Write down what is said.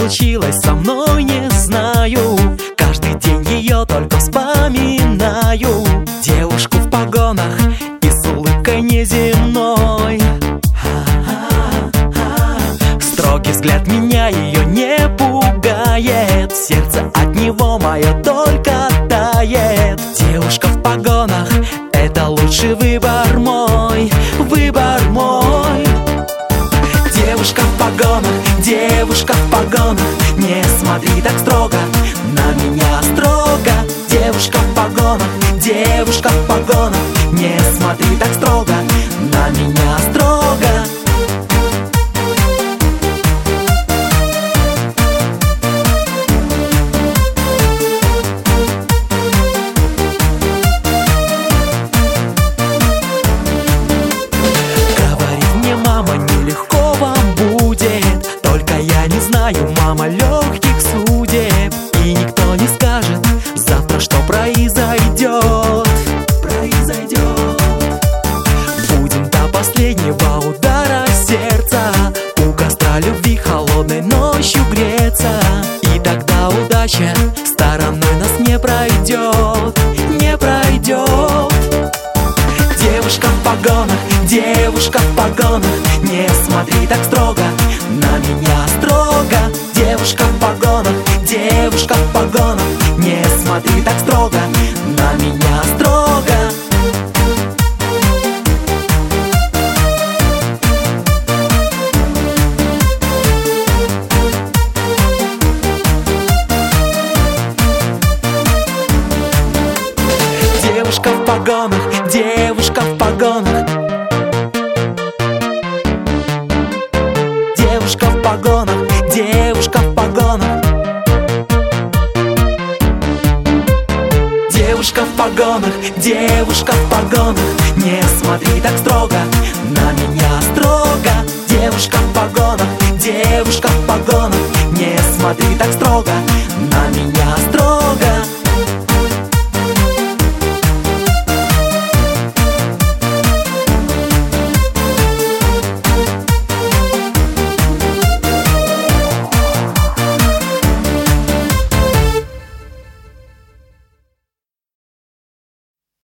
случилось со мной, не знаю. Каждый день ее только вспоминаю. Девушку в погонах и с улыбкой неземной. Строгий взгляд меня ее не пугает. Сердце от него мое только тает. Девушка в погонах — это лучший выбор мой, выбор мой. Девушка в погонах, девушка в погонах, не смотри так строго на меня, строго. Девушка в погонах, девушка в погонах, не смотри так строго на меня, строго. Мама легких судеб, и никто не скажет завтра, что произойдет. Будем до последнего удара сердца у костра любви холодной ночью греться. И тогда удача стороной нас не пройдет, не пройдет. Девушка в погонах, девушка в погонах, не смотри так строго на меня, строго. Девушка в погонах, девушка в погонах, не смотри так строго на меня, строго. Девушка в погонах, девушка в погонах, девушка в погонах, девушка в погонах, девушка в погонах, девушка в погонах, не смотри так строго на меня, строго. Девушка в погонах, девушка в погонах, не смотри так строго на меня.